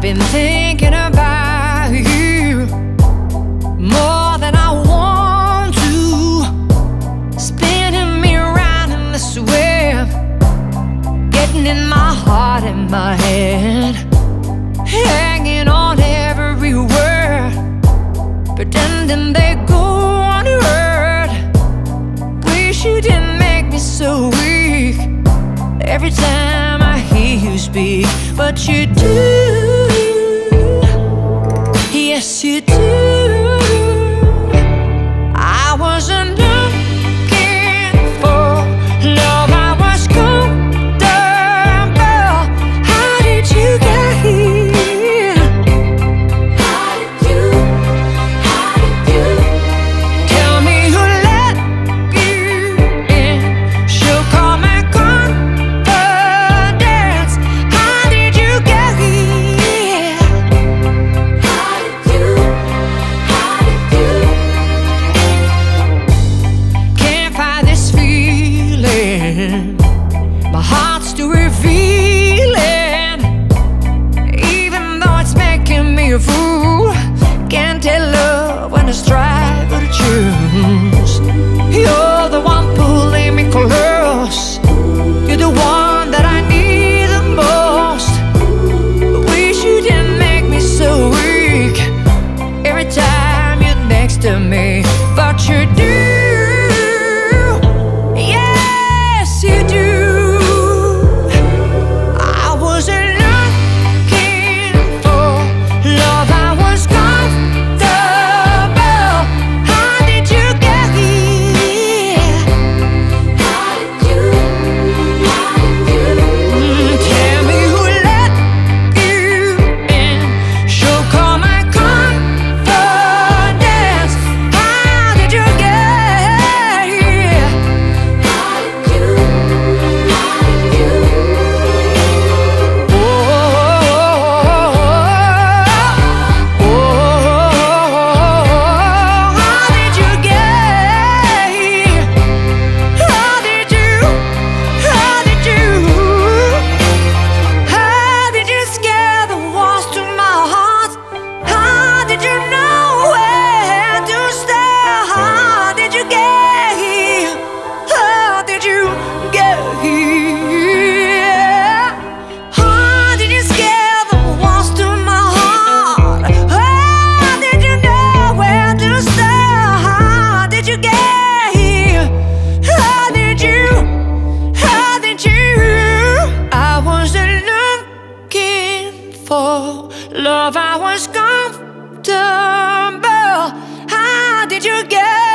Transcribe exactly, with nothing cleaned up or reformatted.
been thinking about you more than I want to, spinning me around in this web, getting in my heart and my head, hanging on every word, pretending they go unheard. Wish you didn't make me so weak every time I hear you speak, but you do. Yes, you do. I wasn't looking for love, I was comfortable. How did you get here? How did you, how did you? Tell me who let you in. Shook all my confidence. How did you get here? How did you, how did you? Can't fight this feeling, my heart's still revealing, even though it's making me a fool. Can't tell love when it's try to choose. You're the one pulling me close, you're the one that I need the most. Wish you didn't make me so weak every time you're next to me, but you do. Yes, you do. I wasn't looking for love, I was comfortable. How did you get here? How did you, how did you? Mm, tell me who let you in. Shook all my confidence. How did you get here? How did you, how did you? Oh, oh, oh, how did you get here? How did you, how did you? How did you scare the walls to my heart? How did you know where to stay? How did you get here? How did you get here? How did you scare the walls to my heart? How did you know where to stay? How did you get here? How did you, how did you? I wasn't looking for love, I was comfortable. How did you get